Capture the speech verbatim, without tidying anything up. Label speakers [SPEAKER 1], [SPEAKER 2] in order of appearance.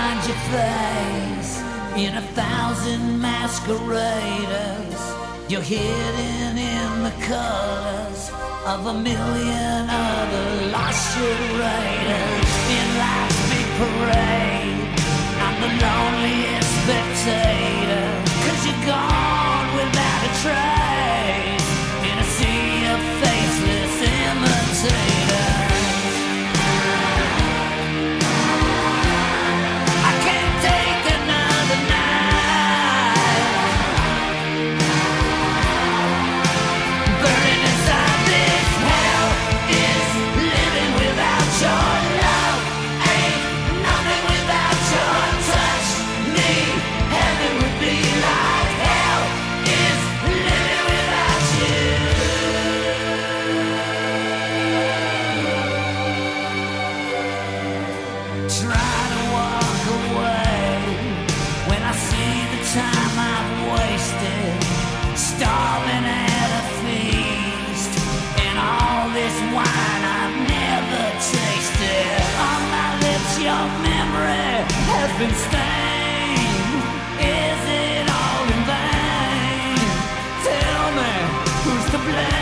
[SPEAKER 1] find your face in a thousand masqueraders. You're hidden in the colors of a million other lost charades. In life's big parade, I'm the loneliest spectator, 'cause you're gone without a trace in a sea of faceless imitators. I can't take another night burning inside this hell. Is living without your love, ain't nothing without your touch. Me, heaven would be like hell. Is living without you. Try to walk away when I see the time I've wasted, starving at a feast, and all this wine I've never tasted. On my lips your memory has been stained. Is it all in vain? Tell me, who's to blame?